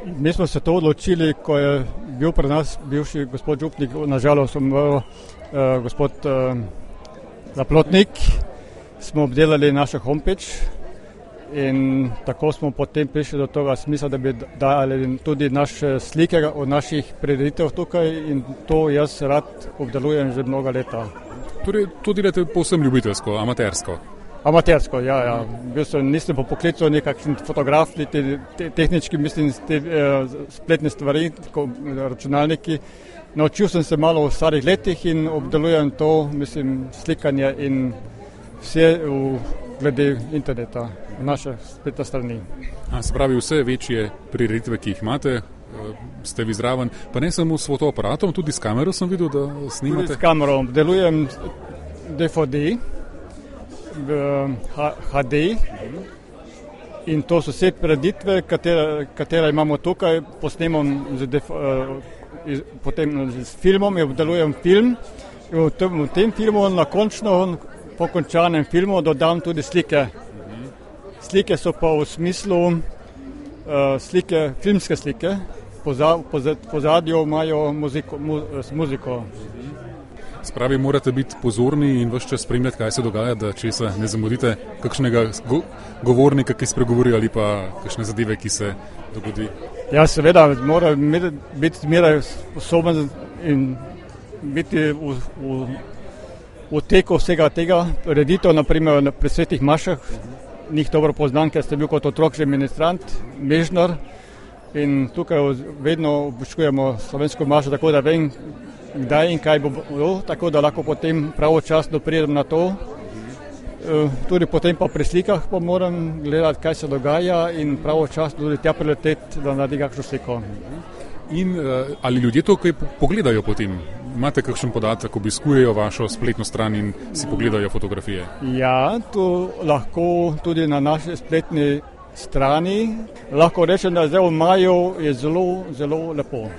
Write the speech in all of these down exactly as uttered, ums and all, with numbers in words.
Mi smo se to odločili, ko je bil pri nas bivši gospod župnik, nažalost umrl uh, gospod uh, Zaplotnik, smo obdelali našo homepage in tako smo potem prišli do toga smisla, da bi dali tudi naše slike od naših prireditev tukaj in to jaz rad obdelujem že mnogo leta. Torej, to delate povsem ljubiteljsko, amatersko? Amatersko, ja, ja. Bil sem, nisem po poklicu nekakšen fotograf, te, te, tehnički, mislim, te eh, spletne stvari, tako računalniki. Naučil sem se malo v starih letih in obdelujem to, mislim, slikanje in vse v, glede interneta, naše spletne strani. A, se pravi, vse večje prireditve, ki jih imate, ste vi zraven, pa ne samo s fotoaparatom, tudi s kamero sem videl, da snimate? Tudi s kamero, obdelujem D V D, H D in to so vse prireditve, katere, katere imamo tukaj, posnemam z, def, uh, potem z filmom in obdelujem film. In v, tem, v tem filmu na končno, po končanem filmu dodam tudi slike. Slike so pa v smislu uh, slike, filmske slike, po zadju imajo muziko, mu, muziko. Spravi, morate biti pozorni in vse čas spremljati, kaj se dogaja, da česa ne zamudite kakšnega go- govornika, ki spregovori ali pa kakšne zadeve, ki se dogodi. Ja, seveda, mora biti zmeraj sposoben in biti v, v, v teku vsega tega. Reditev, naprimer pri svetih mašah, njih dobro poznam, ker sem bil kot otrok že ministrant, mežnar in tukaj vedno obiskujemo slovensko mašo, tako da vem, kdaj in kaj bo bilo, tako da lahko potem pravočasno pridem na to. Tudi potem pa pri slikah pa moram gledati, kaj se dogaja in pravočasno tudi tja prileteti, da naredim kakšno sliko. In ali ljudje to kaj pogledajo potem? Imate kakšen podatek, obiskujejo vašo spletno stran in si pogledajo fotografije? Ja, to lahko tudi na naši spletni strani. Lahko rečem, da zdaj v maju je zelo, zelo lepo.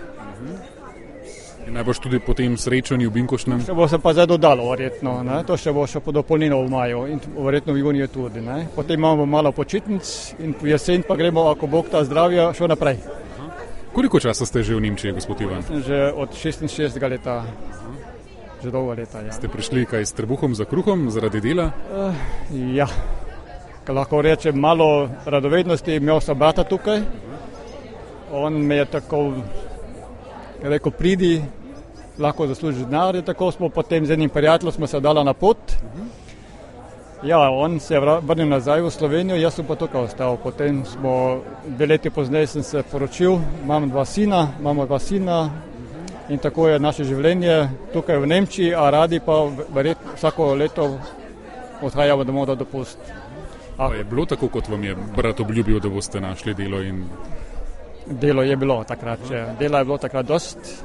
In najbolj tudi po tem srečanju v Binkošnem? Še bo se pa zdaj dodalo, verjetno. Ne? To še bo še po dopolnino v maju in verjetno v juniju tudi. Ne? Potem imamo malo počitnic in v jesen pa gremo, ako Bog ta zdravja, še naprej. Aha. Koliko časa ste že v Nemčiji, gospod Ivan? Že od šestinšestdesetega leta. Aha. Že dolgo leta, ja. Ste prišli kaj s trebuhom za kruhom zaradi dela? Uh, ja, lahko rečem, malo radovednosti, imel sem brata tukaj. On me je tako rekel, pridi, lahko zasluži denar, tako smo potem z enim prijateljem smo se dala na pot. Ja, on se je vrnil nazaj v Slovenijo, jaz sem pa tukaj ostal. Potem smo, dve leti pozneje sem se poročil, imam dva sina, imamo dva sina in tako je naše življenje tukaj v Nemčiji, a radi pa verjetno vsako leto odhajamo domov da dopust. A je bilo tako, kot vam je brat obljubil, da boste našli delo in... Delo je bilo takrat, če. Dela je bilo takrat dost,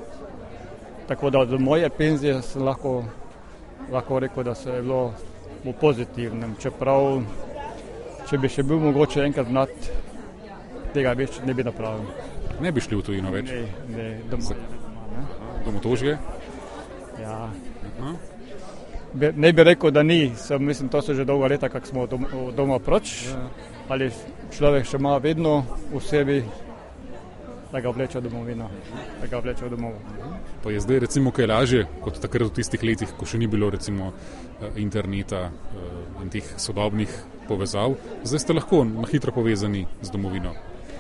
tako da od moje penzije sem lahko, lahko rekel, da se je bilo v pozitivnem, čeprav, če bi še bil mogoče enkrat nad, tega več ne bi napravil. Ne bi šli v tujino več? Ne, ne, doma je doma, ne. Domotožje? Ja. Aha. Ne bi rekel, da ni, sem, mislim, to so že dolga leta, kak smo doma, doma proč, ja. Ali človek še ima vedno v sebi, da ga vleče domovino, da ga vleče domov. Pa je zdaj recimo kaj lažje, kot takrat v tistih letih, ko še ni bilo recimo interneta in teh sodobnih povezav, zdaj ste lahko na hitro povezani z domovino?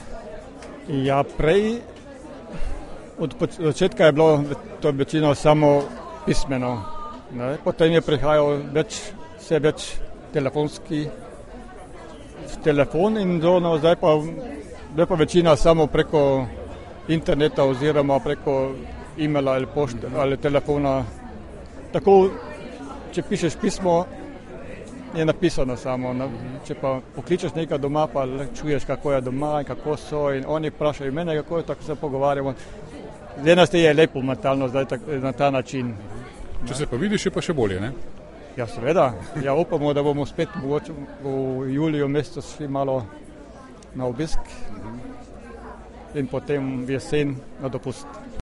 Ja, prej, od začetka je bilo to večino samo pismeno, ne? Potem je prihajal več, vse več telefonski telefon in do, no, zdaj pa, zdaj pa večina samo preko interneta oziroma preko e-maila ali pošte ali telefona. Tako, če pišeš pismo, je napisano samo. Ne? Če pa pokličeš nekaj doma, pa čuješ, kako je doma in kako so in oni vprašajo mene, kako je, tako se pogovarjamo. Zdaj nas je lepo mentalno zdaj tak, na ta način. Če se pa vidiš, je pa še bolje, ne? Ja, seveda. Ja, upamo, da bomo spet mogoče v juliju mesecu šli malo na obisk in potem v jesen na dopust.